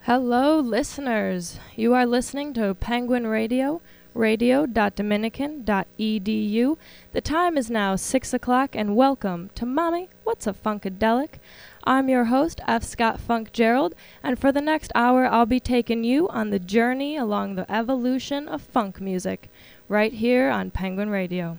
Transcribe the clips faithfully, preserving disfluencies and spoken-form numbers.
Hello, listeners. You are listening to Penguin Radio, radio dot dominican dot e d u. The time is now six o'clock, and welcome to Mommy, What's a Funkadelic? I'm your host, F. Scott Funk Gerald, and for the next hour, I'll be taking you on the journey along the evolution of funk music, right here on Penguin Radio.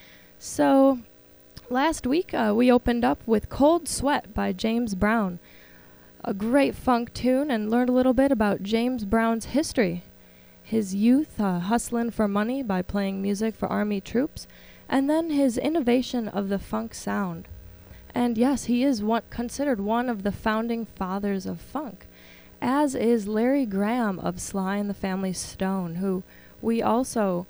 So, last week, uh, we opened up with Cold Sweat by James Brown, a great funk tune, and learned a little bit about James Brown's history, his youth uh, hustling for money by playing music for army troops, and then his innovation of the funk sound. And yes, he is one, considered one of the founding fathers of funk, as is Larry Graham of Sly and the Family Stone, who we also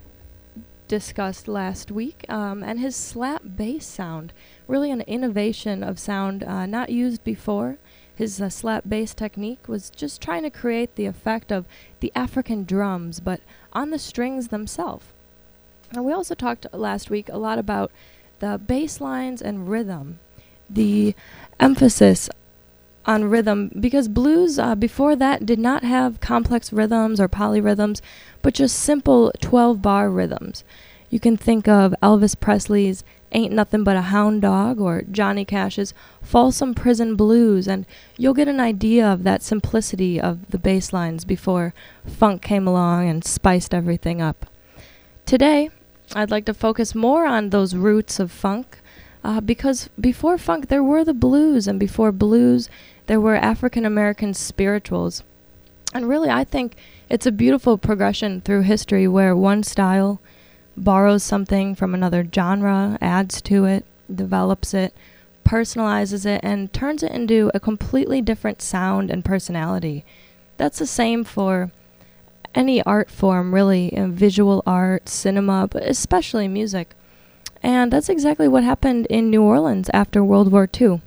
discussed last week, um, and his slap bass sound, really an innovation of sound uh, not used before. His uh, slap bass technique was just trying to create the effect of the African drums, but on the strings themselves. And we also talked last week a lot about the bass lines and rhythm, the emphasis on rhythm, because blues uh, before that did not have complex rhythms or polyrhythms, but just simple twelve-bar rhythms. You can think of Elvis Presley's Ain't Nothing But a Hound Dog or Johnny Cash's Folsom Prison Blues, and you'll get an idea of that simplicity of the bass lines before funk came along and spiced everything up. Today, I'd like to focus more on those roots of funk, uh, because before funk there were the blues, and before blues there were African American spirituals. And really, I think it's a beautiful progression through history where one style borrows something from another genre, adds to it, develops it, personalizes it, and turns it into a completely different sound and personality. That's the same for any art form, really, in visual art, cinema, but especially music. And that's exactly what happened in New Orleans after World War Two.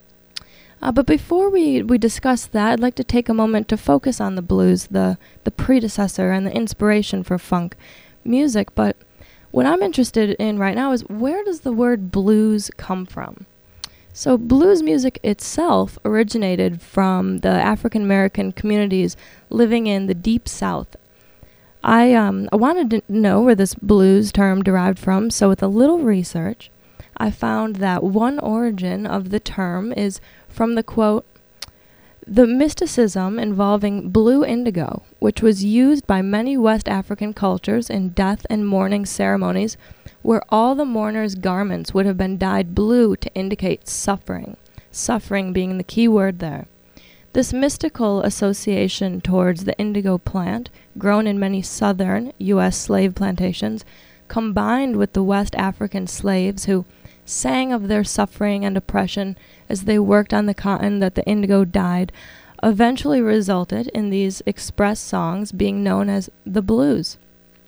Uh, but before we, we discuss that, I'd like to take a moment to focus on the blues, the, the predecessor and the inspiration for funk music. But what I'm interested in right now is, where does the word blues come from? So blues music itself originated from the African American communities living in the Deep South. I, um, I wanted to know where this blues term derived from, so with a little research, I found that one origin of the term is from the quote, "The mysticism involving blue indigo, which was used by many West African cultures in death and mourning ceremonies, where all the mourners' garments would have been dyed blue to indicate suffering, suffering being the key word there. This mystical association towards the indigo plant, grown in many southern U S slave plantations, combined with the West African slaves who sang of their suffering and oppression as they worked on the cotton that the indigo dyed, eventually resulted in these express songs being known as the blues."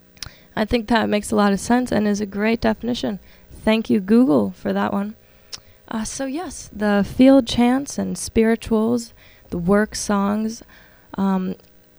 I think that makes a lot of sense and is a great definition. Thank you, Google, for that one. Uh, so yes, the field chants and spirituals, the work songs um,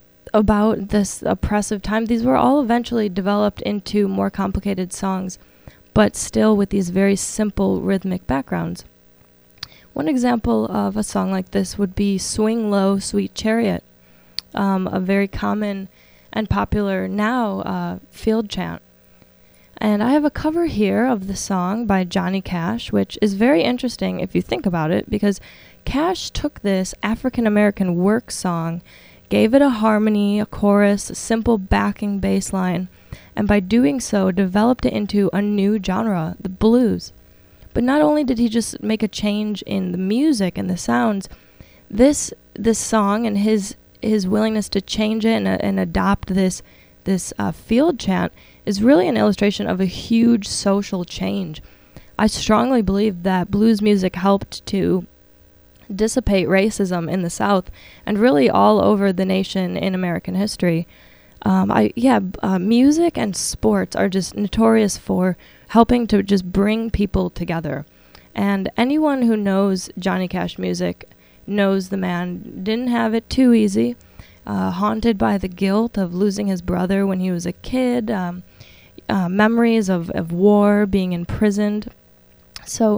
about this oppressive time, these were all eventually developed into more complicated songs, but still with these very simple rhythmic backgrounds. One example of a song like this would be Swing Low, Sweet Chariot, um, a very common and popular now uh, field chant. And I have a cover here of the song by Johnny Cash, which is very interesting if you think about it, because Cash took this African American work song, gave it a harmony, a chorus, a simple backing bass line, and by doing so developed it into a new genre, the blues. But not only did he just make a change in the music and the sounds, this this song and his his willingness to change it and, uh, and adopt this this uh, field chant is really an illustration of a huge social change. I strongly believe that blues music helped to dissipate racism in the South and really all over the nation in American history. Um, I yeah, uh, music and sports are just notorious for helping to just bring people together. And anyone who knows Johnny Cash music knows the man didn't have it too easy. Uh, haunted by the guilt of losing his brother when he was a kid, um, uh, memories of, of war, being imprisoned. So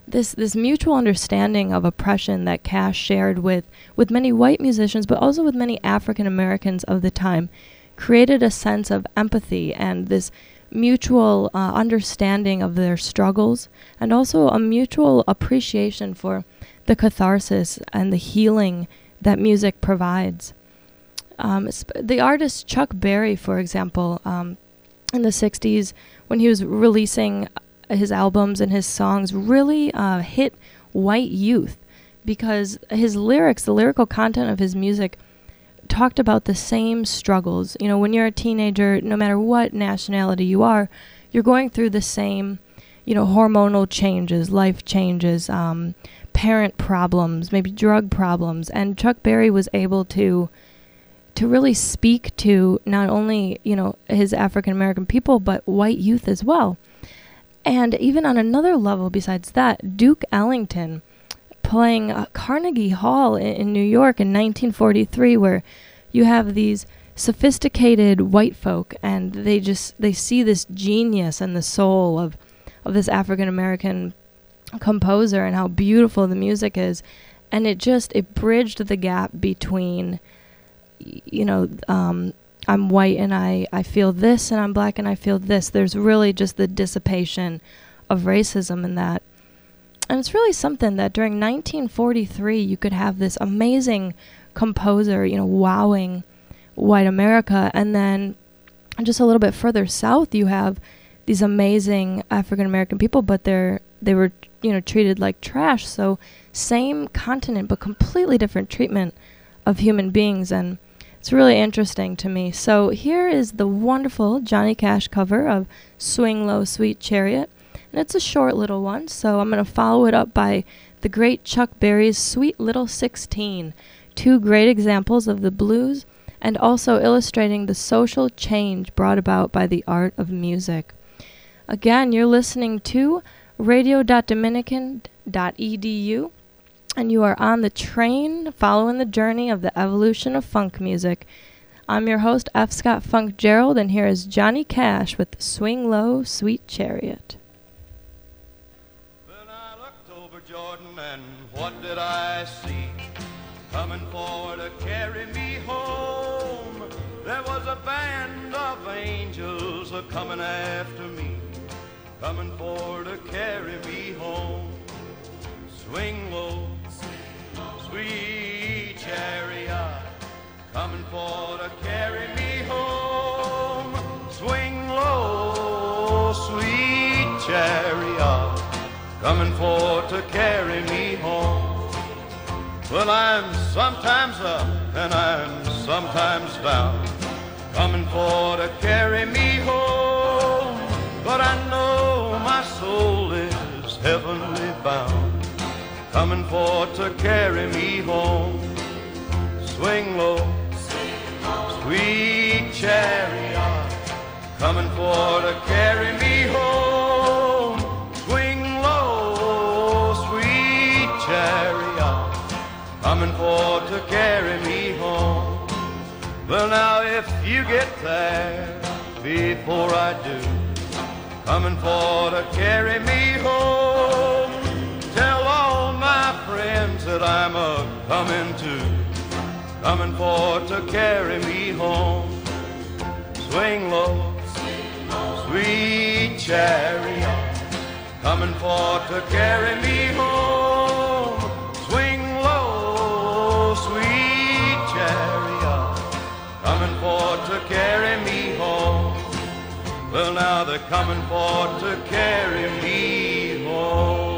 this this mutual understanding of oppression that Cash shared with, with many white musicians, but also with many African Americans of the time, created a sense of empathy and this mutual uh, understanding of their struggles, and also a mutual appreciation for the catharsis and the healing that music provides. Um, sp- the artist Chuck Berry, for example, um, in the sixties, when he was releasing his albums and his songs, really uh, hit white youth, because his lyrics, the lyrical content of his music, talked about the same struggles. You know, when you're a teenager, no matter what nationality you are, you're going through the same, you know, hormonal changes, life changes, um, parent problems, maybe drug problems. And Chuck Berry was able to to really speak to not only, you know, his African American people, but white youth as well. And even on another level besides that, Duke Ellington playing uh, Carnegie Hall in, in New York in nineteen forty-three, where you have these sophisticated white folk, and they just they see this genius and the soul of of this African American composer and how beautiful the music is, and it just it bridged the gap between, you know, um, I'm white and I, I feel this, and I'm black and I feel this. There's really just the dissipation of racism in that. And it's really something that during nineteen forty-three, you could have this amazing composer, you know, wowing white America. And then just a little bit further south, you have these amazing African American people, but they're, they were, you know, treated like trash. So same continent, but completely different treatment of human beings. And it's really interesting to me. So here is the wonderful Johnny Cash cover of Swing Low, Sweet Chariot. And it's a short little one, so I'm going to follow it up by the great Chuck Berry's Sweet Little Sixteen. Two great examples of the blues, and also illustrating the social change brought about by the art of music. Again, you're listening to radio dot dominican dot e d u, and you are on the train following the journey of the evolution of funk music. I'm your host, F. Scott Funk Gerald, and here is Johnny Cash with Swing Low, Sweet Chariot. Then I looked over Jordan, and what did I see? Coming forward to carry me home, there was a band of angels a-coming after me, coming forward to carry me home. Swing low, sweet chariot, coming for to carry me home. Swing low, sweet chariot, coming for to carry me home. Well, I'm sometimes up and I'm sometimes down, coming for to carry me home. But I know my soul is heavenly bound, coming for to carry me home. Swing low, sweet chariot, coming for to carry me home. Swing low, sweet chariot, coming for to carry me home. Well, now if you get there before I do, coming for to carry me home, tell all my friends that I'm a-coming too, coming for to carry me home. Swing low, sweet chariot, coming for to carry me home. Swing low, sweet chariot, coming for to carry me home. Well, now they're coming for to carry me home.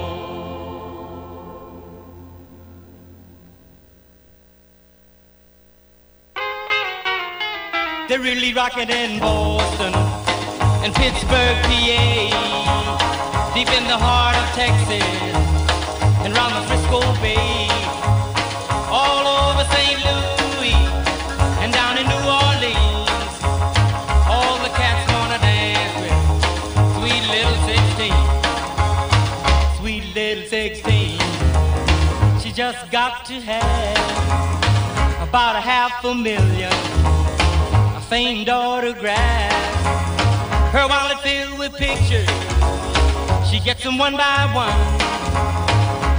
They're really rocking in Boston and Pittsburgh, P A, deep in the heart of Texas and round the Frisco Bay, all over Saint Louis and down in New Orleans. All the cats wanna dance with sweet little sixteen, sweet little sixteen. She just got to have about a half a million famed autographs, her wallet filled with pictures. She gets them one by one,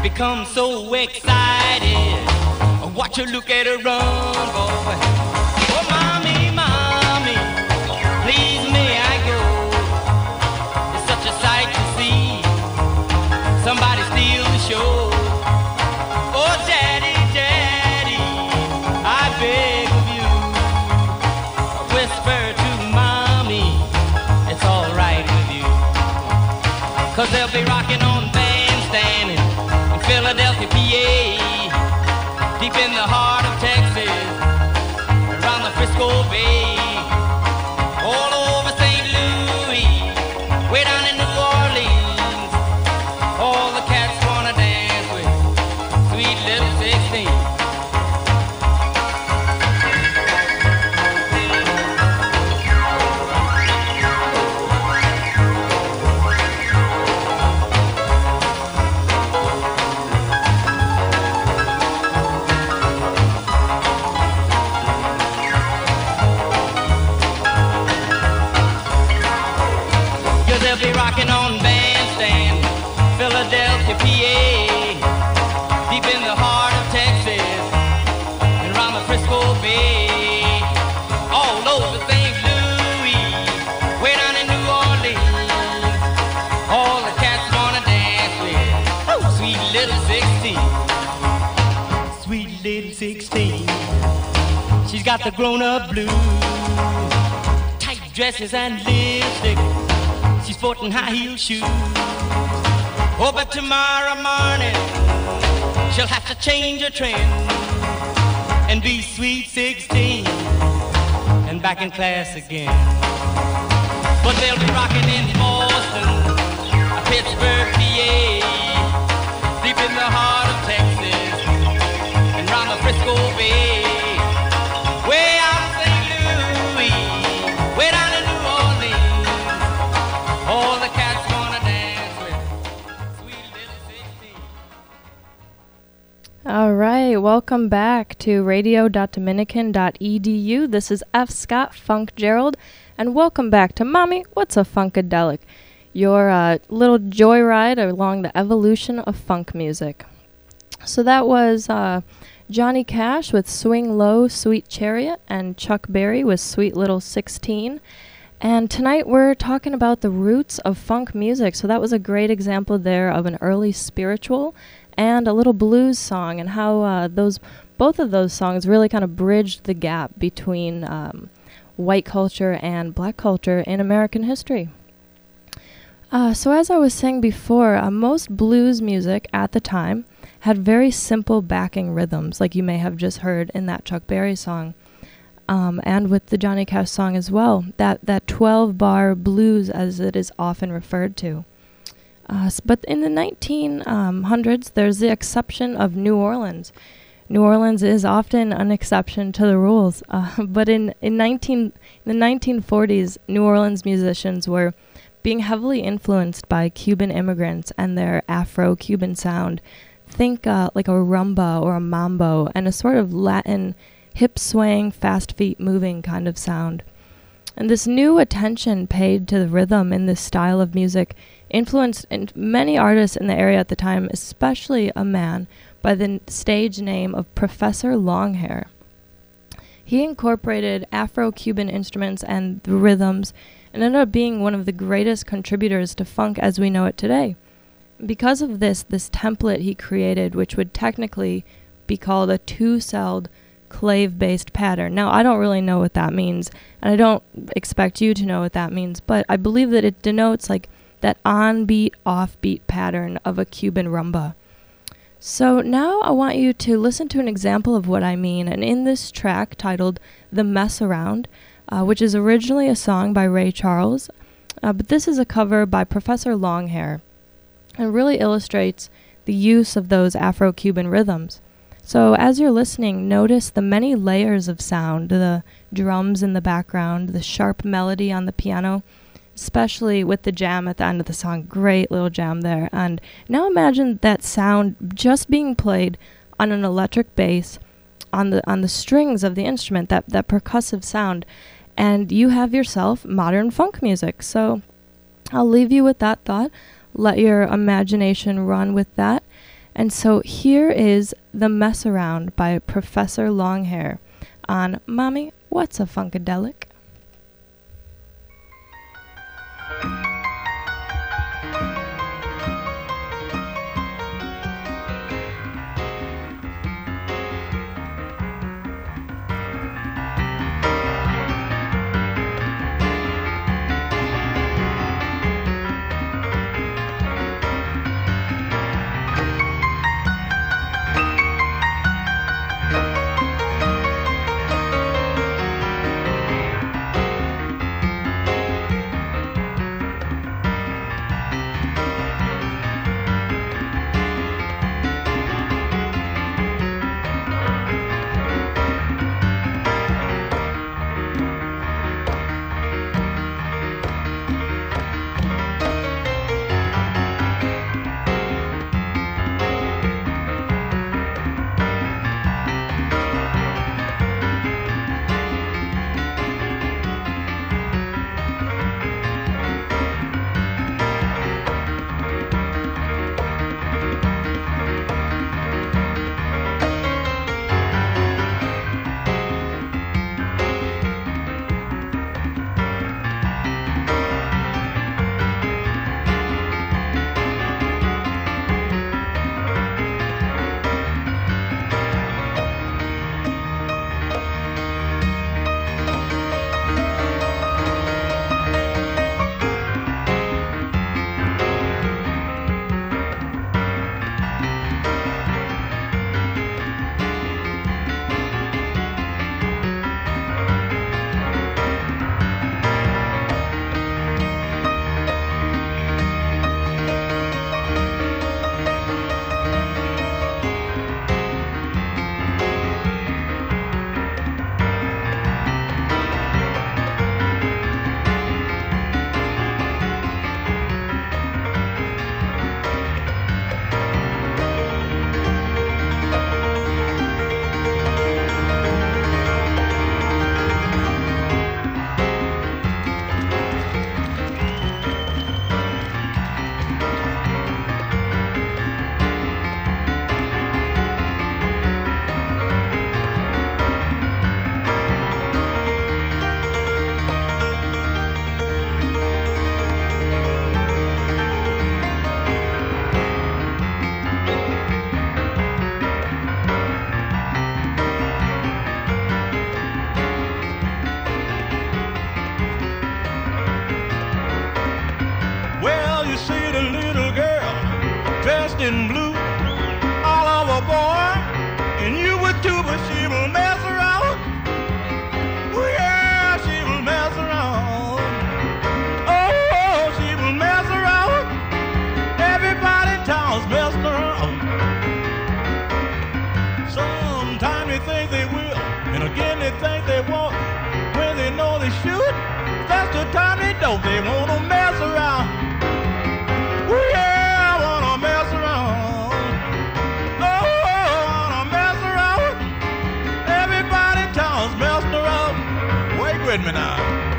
become so excited. Watch her look at her run, boy. Oh, mommy, mommy, please may I go? It's such a sight to see. Somebody steal the show. Oh, daddy, daddy, I beg of you. Whisper to mommy, it's all right with you. Cause they'll be rocking on Bandstand in Philadelphia, P A. Deep in the heart of Texas, around the Frisco Bay, all over Saint Louis, way down in New Orleans, all the cats wanna dance with sweet little sixteen. They'll be rocking on Bandstand, Philadelphia, P A, deep in the heart of Texas, and around the Frisco Bay, all over Saint Louis, way down in New Orleans, all the cats wanna dance with oh, sweet little sixteen, sweet little sixteen. She's got the grown-up blues, tight dresses and lipstick. She's sporting high-heel shoes. Oh, but tomorrow morning she'll have to change her trend and be sweet sixteen and back in class again. But they'll be rocking in Boston, Pittsburgh, P A, deep in the heart of Texas and round the Frisco Bay, way out of Saint Louis, way down in New Orleans. All the cats wanna dance with sweet little sixteen. All right, welcome back to radio dot dominican dot e d u. This is F. Scott Funk Gerald, and welcome back to Mommy, What's a Funkadelic? Your uh, little joyride along the evolution of funk music. So that was uh, Johnny Cash with Swing Low, Sweet Chariot, and Chuck Berry with Sweet Little sixteen. And tonight we're talking about the roots of funk music. So that was a great example there of an early spiritual and a little blues song, and how uh, those both of those songs really kind of bridged the gap between um, white culture and black culture in American history. Uh, so as I was saying before, uh, most blues music at the time had very simple backing rhythms, like you may have just heard in that Chuck Berry song. Um, and with the Johnny Cash song as well, that that twelve-bar blues, as it is often referred to. Uh, s- but in the nineteen hundreds, there's the exception of New Orleans. New Orleans is often an exception to the rules. Uh, but in in nineteen in the nineteen forties, New Orleans musicians were being heavily influenced by Cuban immigrants and their Afro-Cuban sound. Think uh, like a rumba or a mambo, and a sort of Latin hip swaying, fast feet moving kind of sound. And this new attention paid to the rhythm in this style of music influenced in many artists in the area at the time, especially a man by the n- stage name of Professor Longhair. He incorporated Afro-Cuban instruments and the rhythms and ended up being one of the greatest contributors to funk as we know it today. Because of this, this template he created, which would technically be called a two-celled clave-based pattern. Now, I don't really know what that means, and I don't expect you to know what that means, but I believe that it denotes like that on-beat, off-beat pattern of a Cuban rumba. So now I want you to listen to an example of what I mean, and in this track titled The Mess Around, uh, which is originally a song by Ray Charles, uh, but this is a cover by Professor Longhair, and really illustrates the use of those Afro-Cuban rhythms. So as you're listening, notice the many layers of sound, the drums in the background, the sharp melody on the piano, especially with the jam at the end of the song. Great little jam there. And now imagine that sound just being played on an electric bass on the on the strings of the instrument, that, that percussive sound, and you have yourself modern funk music. So I'll leave you with that thought. Let your imagination run with that. And so here is The Mess Around by Professor Longhair on Mommy, What's a Funkadelic? In blue, all over, boy, and you would too, but she will mess around. Oh yeah, she will mess around. Oh, she will mess around. Everybody in town's messing around. Sometimes they think they will, and again they think they won't. When they know they should, that's the time they don't. They want to mess around. Oh yeah. With me now.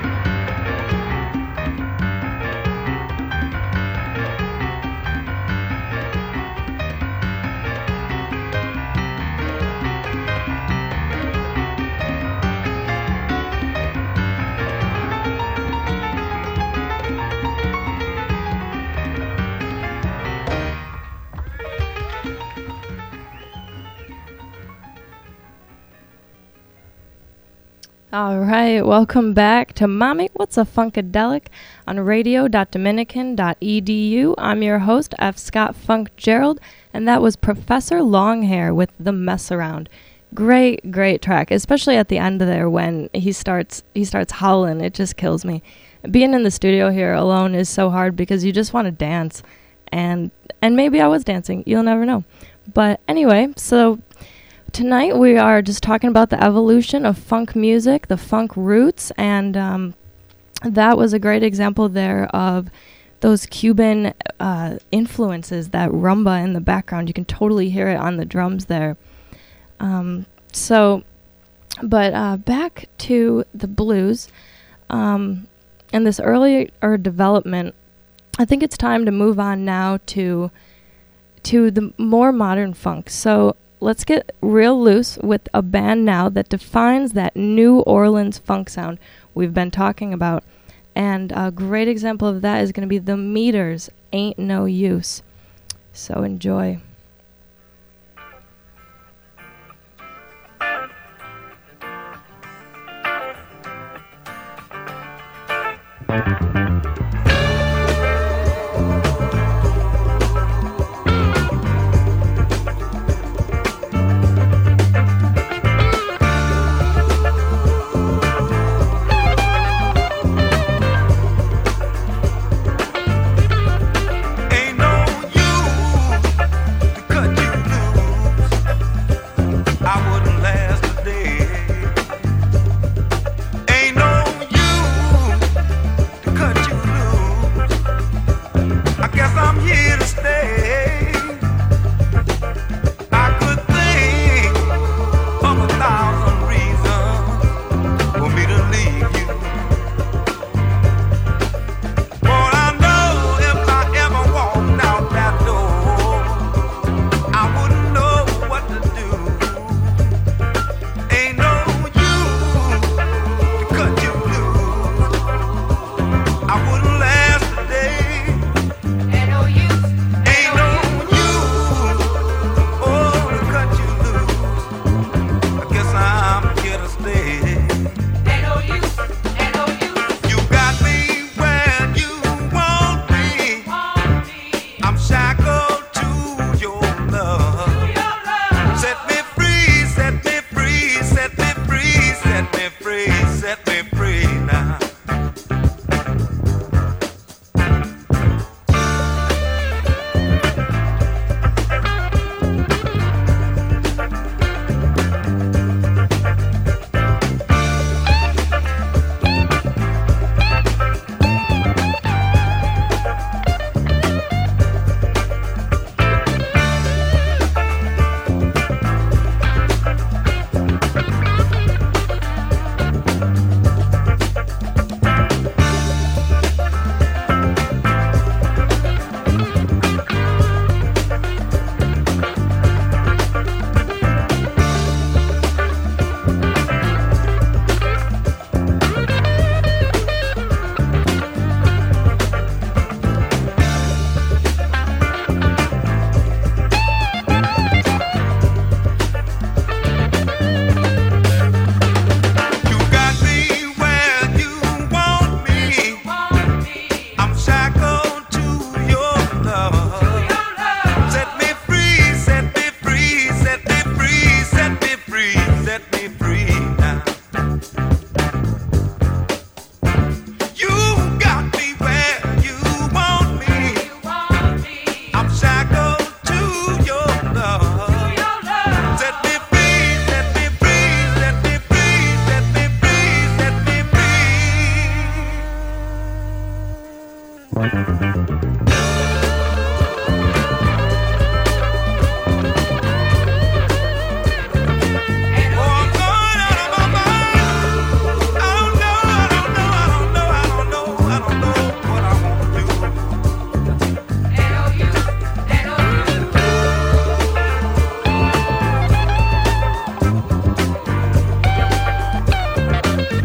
All right, welcome back to Mommy, What's a Funkadelic on radio dot dominican dot e d u. I'm your host, F. Scott Funk Gerald, and that was Professor Longhair with The Mess Around. Great, great track, especially at the end of there when he starts he starts howling. It just kills me. Being in the studio here alone is so hard because you just want to dance, and and maybe I was dancing. You'll never know. But anyway, so tonight we are just talking about the evolution of funk music, the funk roots, and um, that was a great example there of those Cuban uh, influences, that rumba in the background. You can totally hear it on the drums there. Um, so, but uh, back to the blues, um, and this earlier development, I think it's time to move on now to to the more modern funk. So let's get real loose with a band now that defines that New Orleans funk sound we've been talking about. And a great example of that is going to be the Meters, Ain't No Use. So enjoy.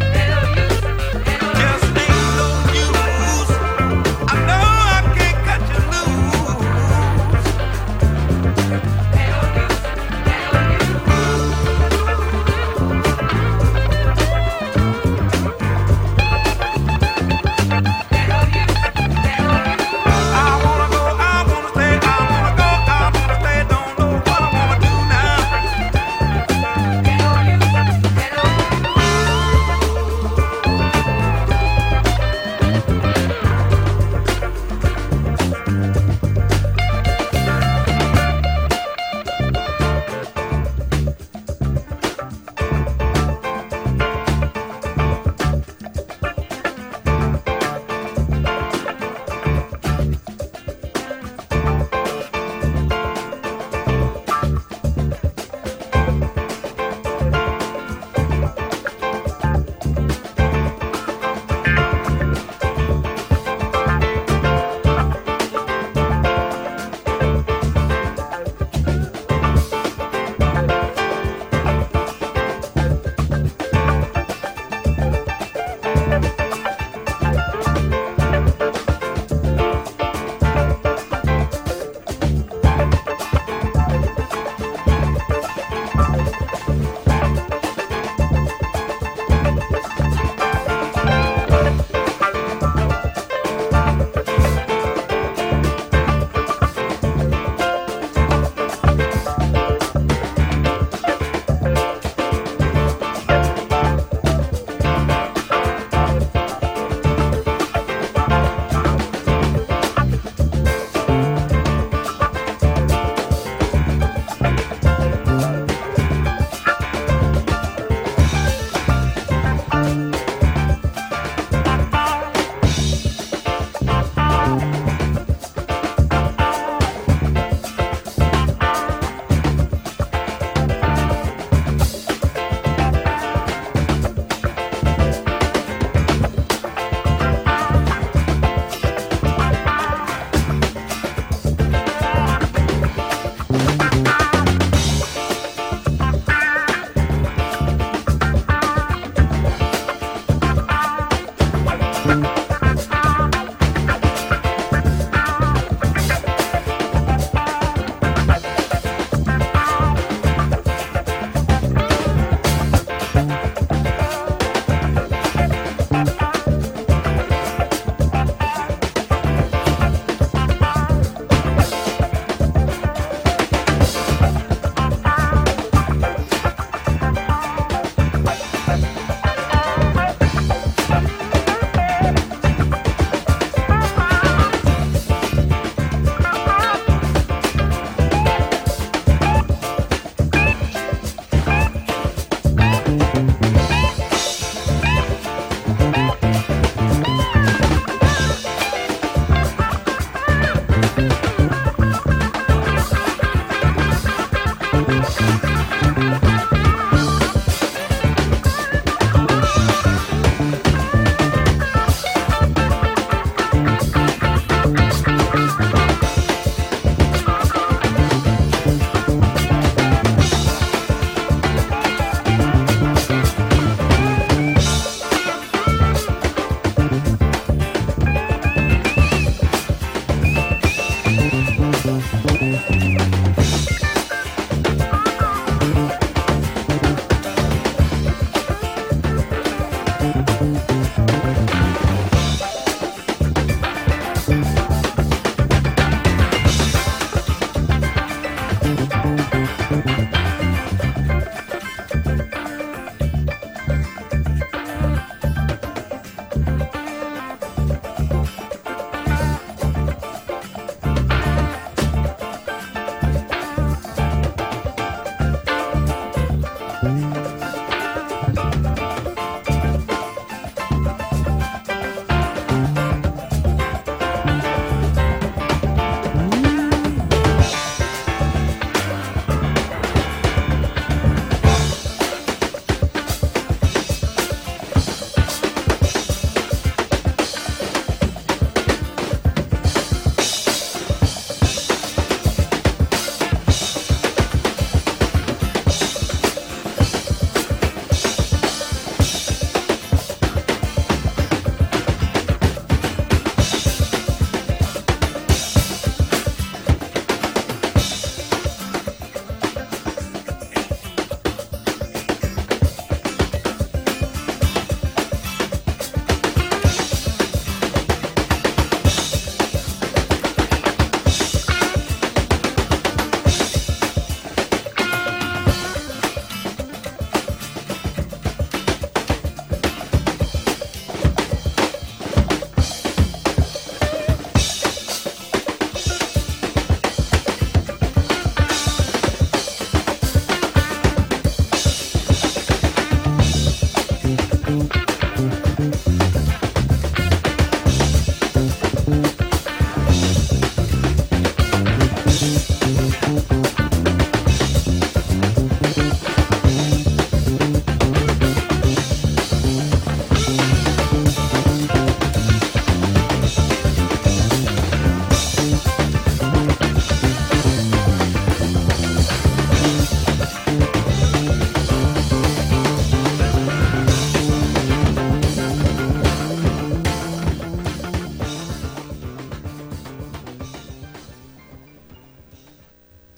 Just ain't no use. I know I can't cut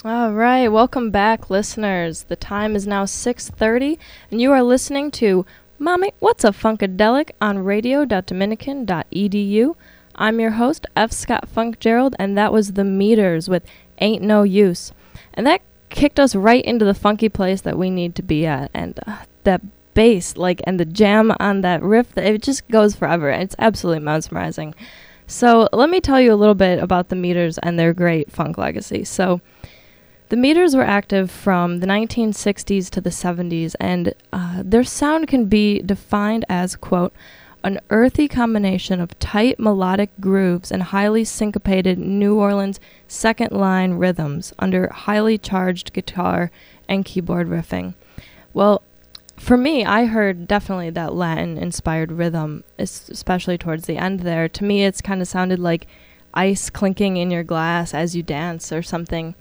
All right, welcome back, listeners. The time is now six thirty, and you are listening to Mommy, What's a Funkadelic on radio dot dominican dot e d u. I'm your host, F. Scott Funkgerald, and that was The Meters with Ain't No Use. And that kicked us right into the funky place that we need to be at. And uh, that bass, like, and the jam on that riff, it just goes forever. It's absolutely mesmerizing. So let me tell you a little bit about The Meters and their great funk legacy. So The Meters were active from the nineteen sixties to the seventies, and uh, their sound can be defined as, quote, an earthy combination of tight melodic grooves and highly syncopated New Orleans second-line rhythms under highly charged guitar and keyboard riffing. Well, for me, I heard definitely that Latin-inspired rhythm, es- especially towards the end there. To me, it's kind of sounded like ice clinking in your glass as you dance or something.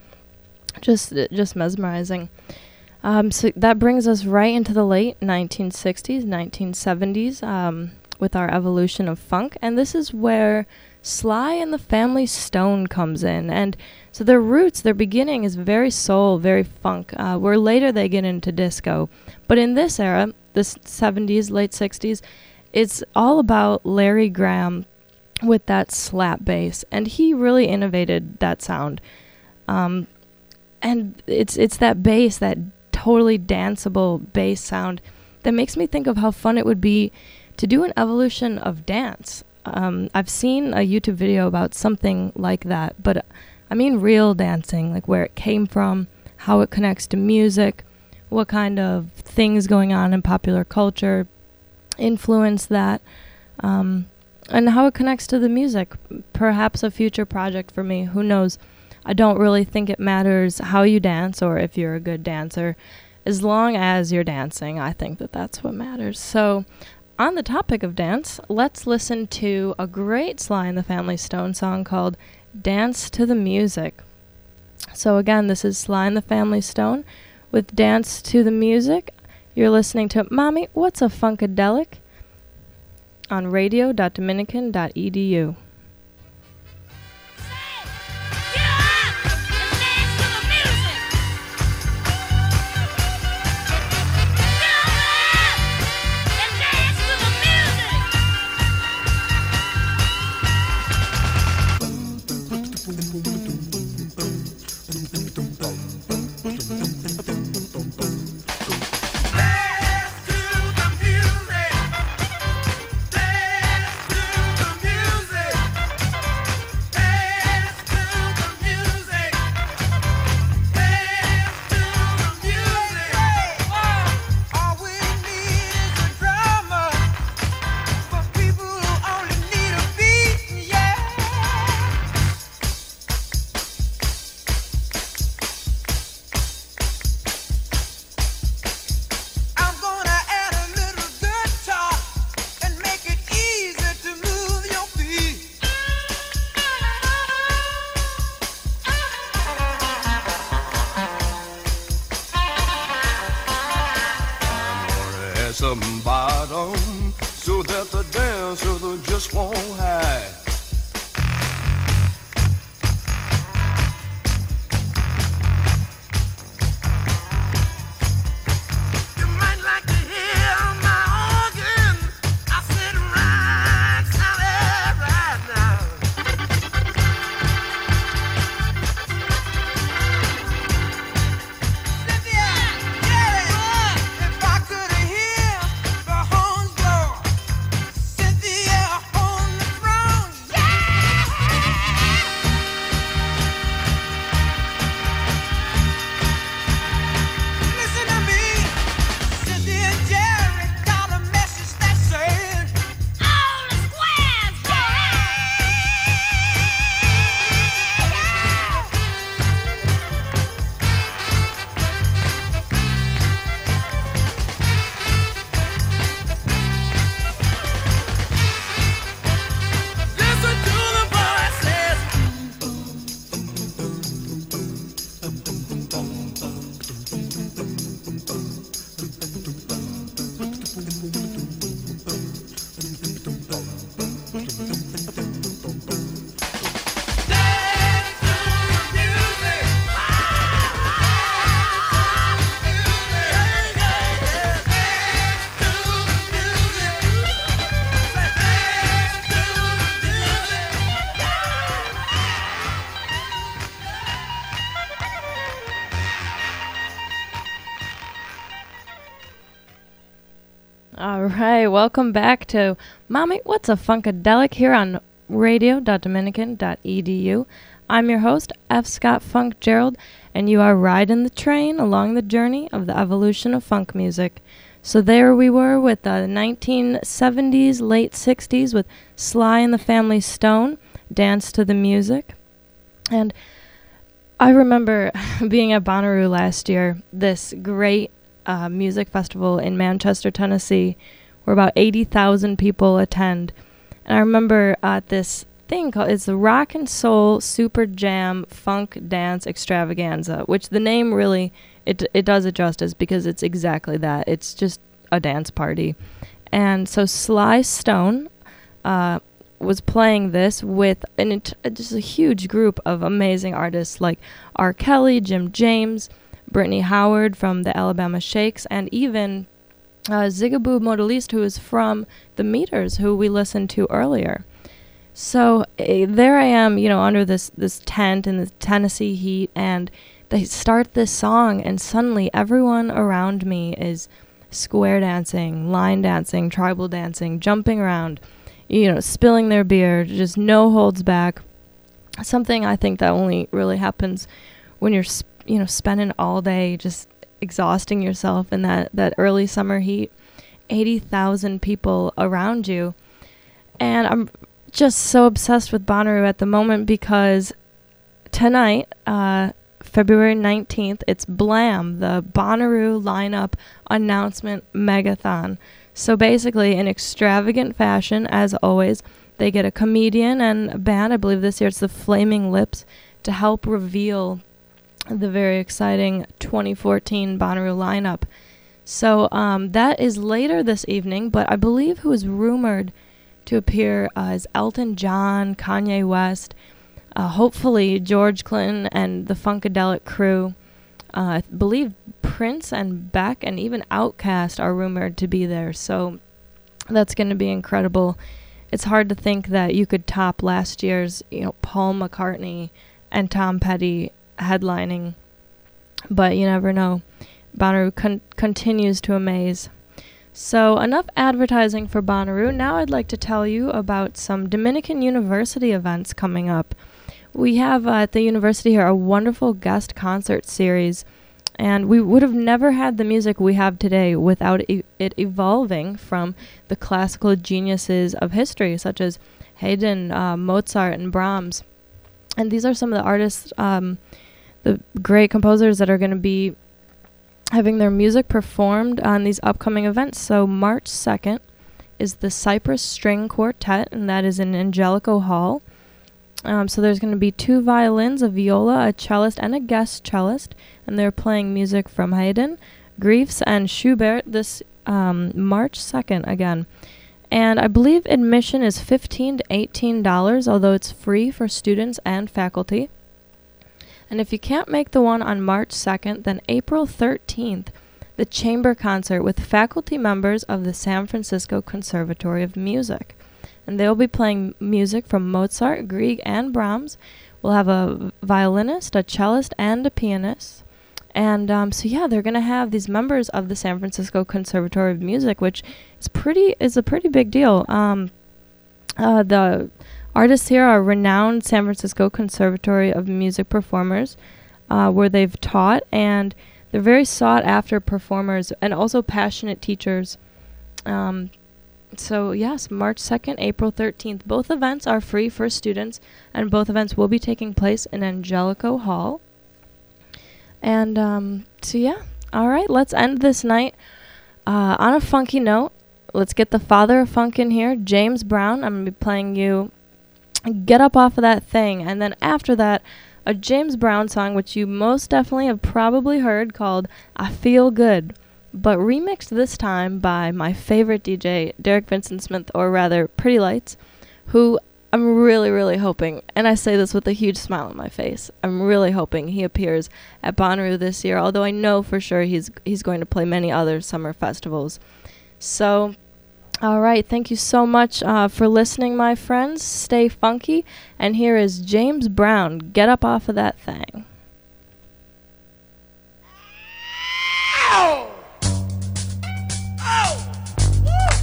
Just just mesmerizing. Um, so that brings us right into the late nineteen sixties, nineteen seventies, um, with our evolution of funk. And this is where Sly and the Family Stone comes in. And so their roots, their beginning is very soul, very funk, uh, where later they get into disco. But in this era, the seventies, late sixties, it's all about Larry Graham with that slap bass. And he really innovated that sound. Um, and it's it's that bass, that totally danceable bass sound that makes me think of how fun it would be to do an evolution of dance. Um, I've seen a YouTube video about something like that, but I mean real dancing, like where it came from, how it connects to music, what kind of things going on in popular culture influence that, um, and how it connects to the music. Perhaps a future project for me, who knows. I don't really think it matters how you dance or if you're a good dancer. As long as you're dancing, I think that that's what matters. So, on the topic of dance, let's listen to a great Sly and the Family Stone song called Dance to the Music. So again, this is Sly and the Family Stone with Dance to the Music. You're listening to Mommy, What's a Funkadelic? On radio dot dominican dot e d u. Some bottom so that the dancer just won't hide. You might like to hear my organ. I sit right, solid right now. Cynthia, yeah, if I could hear the horns blow, Cynthia on the throne. All right, welcome back to Mommy, What's a Funkadelic here on radio dot dominican dot e d u. I'm your host, F. Scott Funk Gerald, and you are riding the train along the journey of the evolution of funk music. So there we were with the nineteen seventies, late sixties with Sly and the Family Stone, Dance to the Music. And I remember being at Bonnaroo last year, this great uh, music festival in Manchester, Tennessee, where about eighty thousand people attend. And I remember uh, this thing called, it's the Rock and Soul Super Jam Funk Dance Extravaganza, which the name really, it it does it justice because it's exactly that. It's just a dance party. And so Sly Stone uh, was playing this with an int- just a huge group of amazing artists like R. Kelly, Jim James, Brittany Howard from the Alabama Shakes, and even uh, Zigaboo Modaliste, who is from the Meters, who we listened to earlier. So uh, there I am, you know, under this, this tent in the Tennessee heat, and they start this song, and suddenly everyone around me is square dancing, line dancing, tribal dancing, jumping around, you know, spilling their beer, just no holds back. Something I think that only really happens when you're, sp- you know, spending all day just exhausting yourself in that, that early summer heat. eighty thousand people around you. And I'm just so obsessed with Bonnaroo at the moment because tonight, uh, February nineteenth, it's Blam, the Bonnaroo lineup announcement megathon. So basically, in extravagant fashion, as always, they get a comedian and a band. I believe this year it's the Flaming Lips to help reveal the very exciting twenty fourteen Bonnaroo lineup. So um, that is later this evening, but I believe who is rumored to appear uh, is Elton John, Kanye West, uh, hopefully George Clinton and the Funkadelic crew. Uh, I believe Prince and Beck and even Outkast are rumored to be there, so that's going to be incredible. It's hard to think that you could top last year's, you know, Paul McCartney and Tom Petty headlining, but you never know. Bonnaroo con- continues to amaze. So enough advertising for Bonnaroo. Now I'd like to tell you about some Dominican University events coming up. We have uh, at the university here a wonderful guest concert series, and we would have never had the music we have today without e- it evolving from the classical geniuses of history, such as Haydn, uh, Mozart, and Brahms. And these are some of the artists, um, the great composers that are going to be having their music performed on these upcoming events. So March second is the Cypress String Quartet, and that is in Angelico Hall. Um, so there's going to be two violins, a viola, a cellist, and a guest cellist, and they're playing music from Haydn, Griefs, and Schubert this um, March second again. And I believe admission is fifteen to eighteen dollars, although it's free for students and faculty. And if you can't make the one on March second, then April thirteenth, the chamber concert with faculty members of the San Francisco Conservatory of Music. And they'll be playing music from Mozart, Grieg, and Brahms. We'll have a violinist, a cellist, and a pianist. And um, so, yeah, they're going to have these members of the San Francisco Conservatory of Music, which is pretty is a pretty big deal. Um, uh, the artists here are renowned San Francisco Conservatory of Music performers, uh, where they've taught, and they're very sought-after performers and also passionate teachers. Um, so, yes, March second, April thirteenth. Both events are free for students, and both events will be taking place in Angelico Hall. And, um, so, yeah, all right, let's end this night uh, on a funky note. Let's get the father of funk in here, James Brown. I'm going to be playing you Get Up Off of That Thing. And then after that, a James Brown song, which you most definitely have probably heard, called I Feel Good, but remixed this time by my favorite D J, Derek Vincent Smith, or rather, Pretty Lights, who I'm really, really hoping, and I say this with a huge smile on my face, I'm really hoping he appears at Bonnaroo this year, although I know for sure he's he's going to play many other summer festivals. So, all right, thank you so much uh, for listening, my friends. Stay funky, and here is James Brown, Get Up Off of That Thing. Ow! Oh! Woo!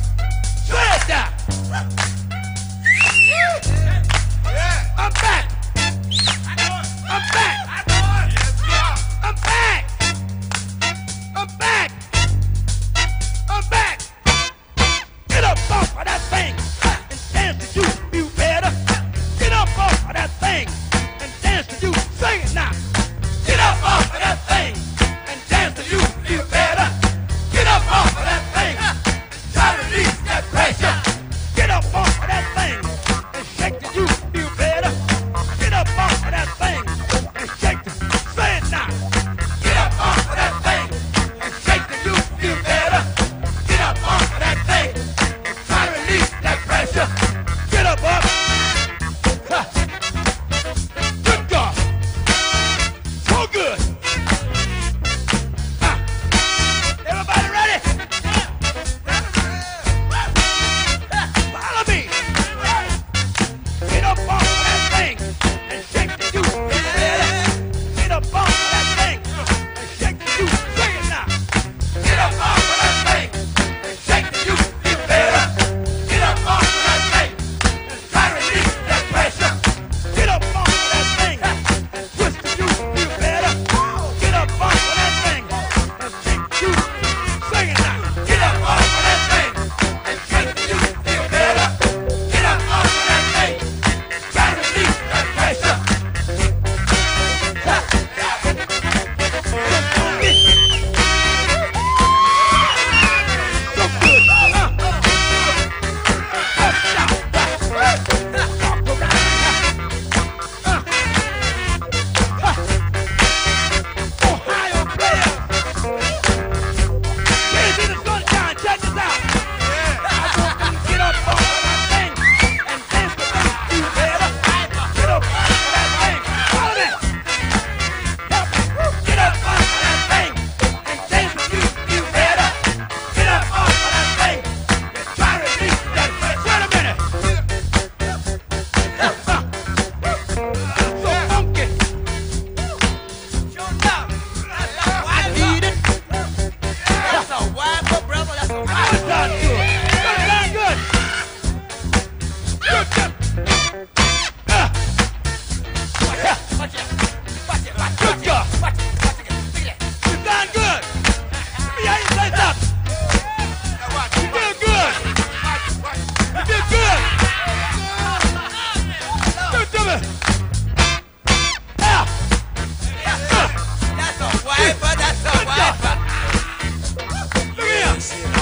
me. Yeah. That's a wiper. That's a wiper. Look here.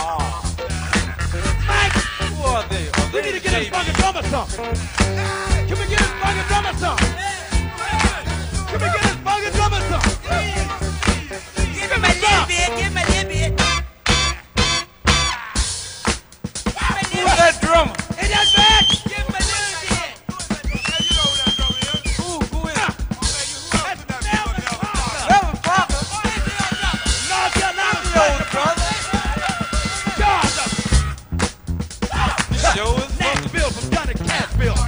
Mike. Who are they? Are we they need to get this fucking drummer some. Can we get this fucking drummer some? Can we get this fucking drummer some? Give him a little bit. Give him a little bit. Who's that drummer? Ain't that bad? Give him a little bit. Who? Who is it? That's Melvin Parker. Melvin Parker? North Carolina, brother. Georgia. Show us Nashville from Johnny Cashville.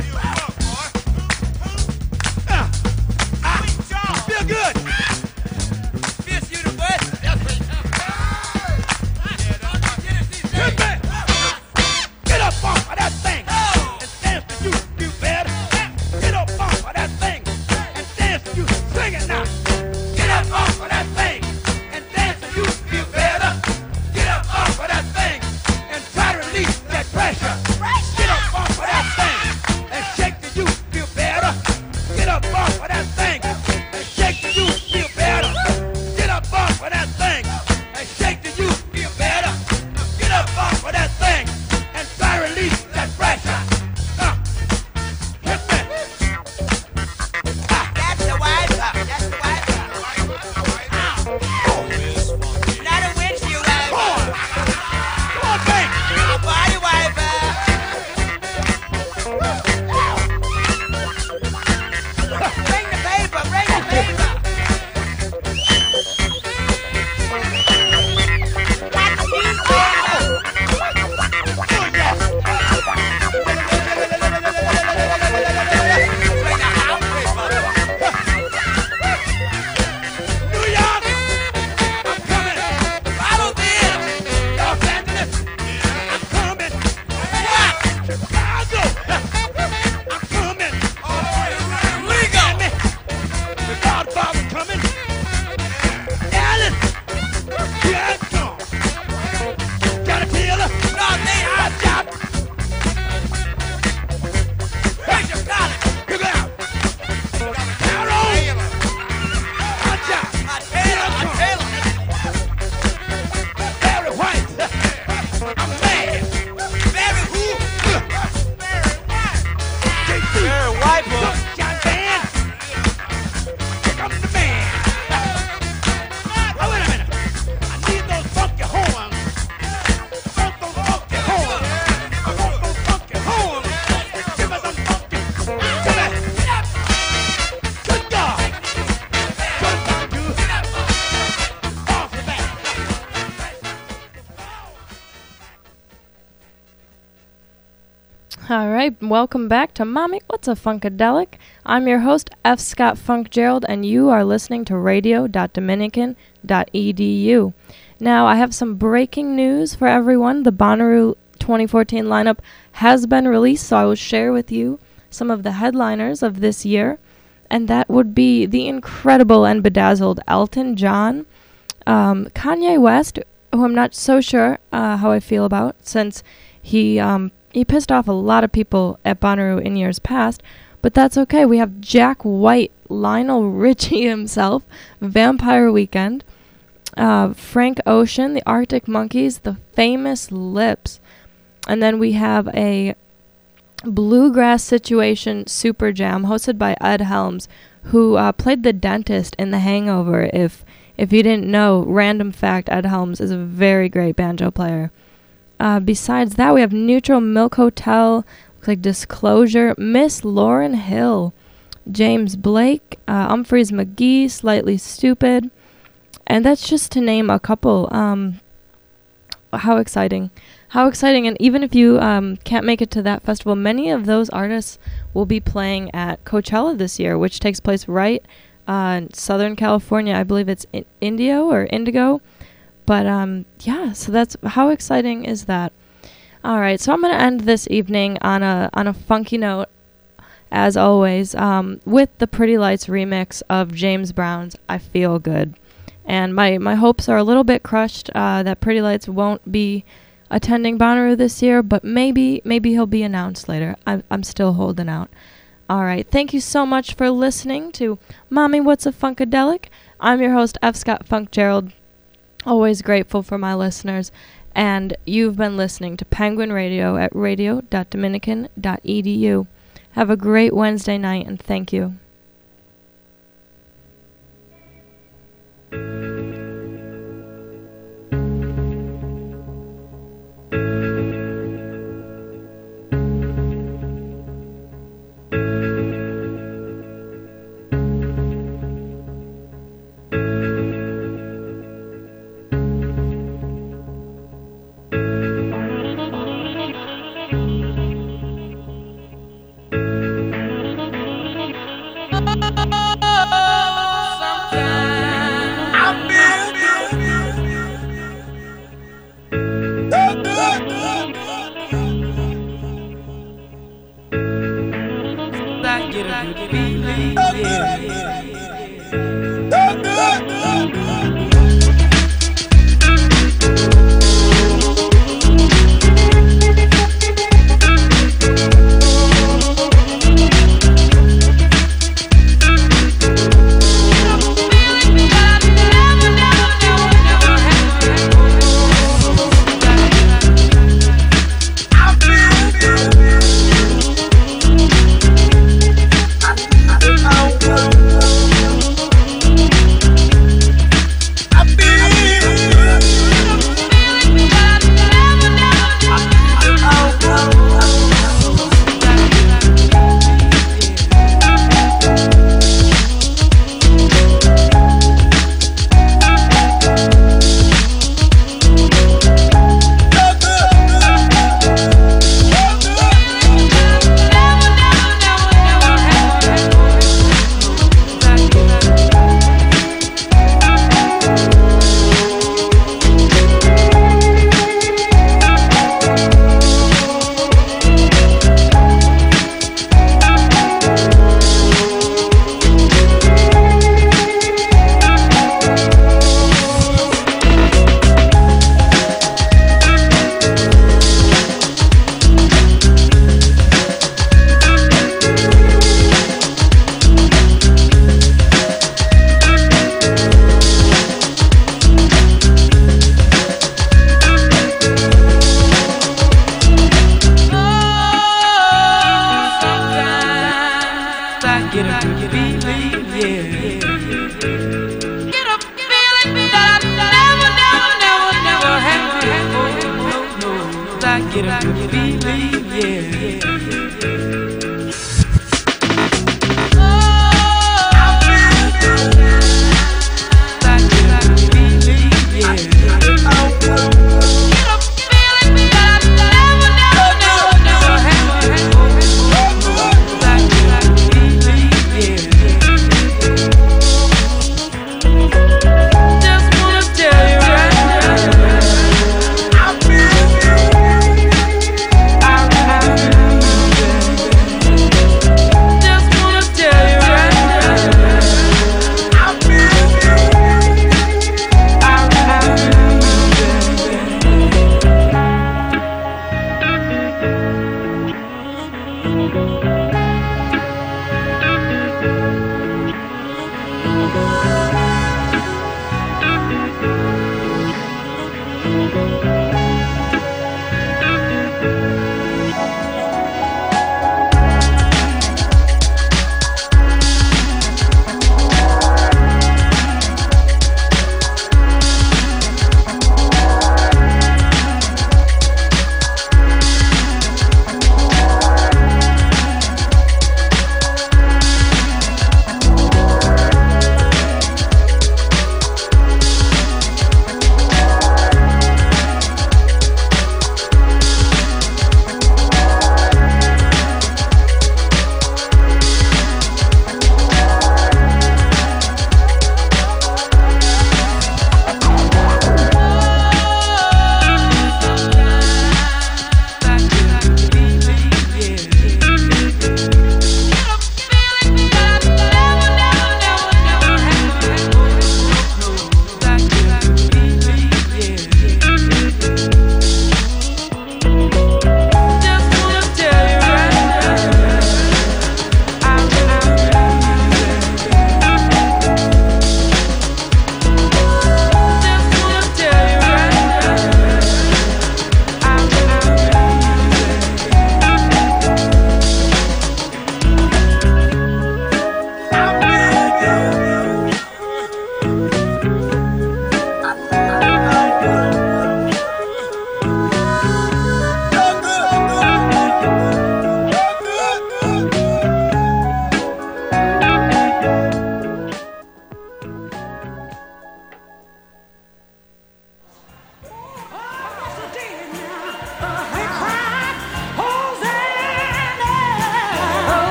Feel good. Fierce University. Get back. Get up off of that thing and dance to you, you better. Get up off of that thing and dance to you. Sing it now. Get up off of that thing and dance to you, you better. Get up off of that thing and try to release that pressure. Get up off of that thing and shake to you, feel better. Get up off of that thing and shake to you, feel better. Get up off of that thing and shake to you, feel better. Get up off of that thing and try to release that pressure. Uh, hit me. Ah, that's the wiper. That's the wiper. Not a windshield wiper. Come on. Come on, bang. A body wiper. Bring the paper. Bring the paper. Got the newspaper. Good job. Bring the house paper. New York, I'm coming. Bottleville, Los Angeles, I'm coming. Yeah. Chicago, I'm coming. Miami, the Godfather coming. Dallas, here I come. Got a killer. No, they are shot. Hey, Chicago, pick it out. Carol, watch out. Here I come. Barry White, I'm mad. Barry who? Barry White. Barry White, boy. John Band. Here comes the man. Oh, wait a minute. I need those funky horns. I want those funky horns. I want those funky horns. Give me some funky. Give me. Good God. Good God, you. Off the back. All right, welcome back to Mommy, What's a Funkadelic? I'm your host, F. Scott Funkgerald, and you are listening to radio dot dominican dot e d u. Now, I have some breaking news for everyone. The Bonnaroo twenty fourteen lineup has been released, so I will share with you some of the headliners of this year, and that would be the incredible and bedazzled Elton John, um, Kanye West, who I'm not so sure uh, how I feel about, since he um, he pissed off a lot of people at Bonnaroo in years past, but that's okay. We have Jack White, Lionel Richie himself, Vampire Weekend, uh, Frank Ocean, the Arctic Monkeys, the Famous Lips, and then we have a Bluegrass Situation Super Jam hosted by Ed Helms, who uh, played the dentist in The Hangover. If if you didn't know, random fact, Ed Helms is a very great banjo player. Uh, besides that, we have Neutral Milk Hotel, looks like Disclosure, Miss Lauryn Hill, James Blake, uh, Humphreys McGee, Slightly Stupid, and that's just to name a couple. Um, how exciting. How exciting. And even if you um, can't make it to that festival, many of those artists will be playing at Coachella this year, which takes place right uh, in Southern California. I believe it's in Indio or Indigo. But um, yeah, so that's how exciting is that? All right, so I'm gonna end this evening on a on a funky note, as always, um, with the Pretty Lights remix of James Brown's "I Feel Good," and my my hopes are a little bit crushed uh, that Pretty Lights won't be attending Bonnaroo this year, but maybe maybe he'll be announced later. I'm I'm still holding out. All right. Thank you so much for listening to Mommy, What's a Funkadelic? I'm your host, F. Scott Funkgerald. Always grateful for my listeners. And you've been listening to Penguin Radio at radio dot dominican dot e d u. Have a great Wednesday night, and thank you.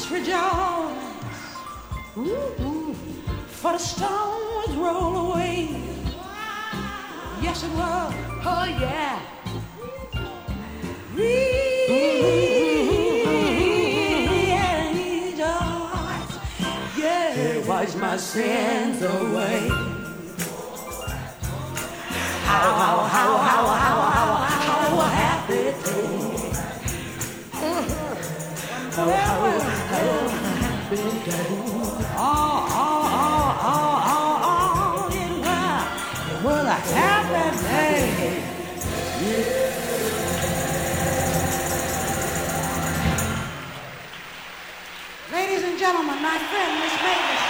rejoice. Ooh, ooh, for the stones roll away. Yes, it was. Oh, yeah. Rejoice. Yeah, wash my sins away. How, how, how, how, how, how, how happy day. How, how, how happy day. Oh, oh, oh, oh, oh, oh, it was, it was a happy day. Yeah. Ladies and gentlemen, my friend Miss Mavis.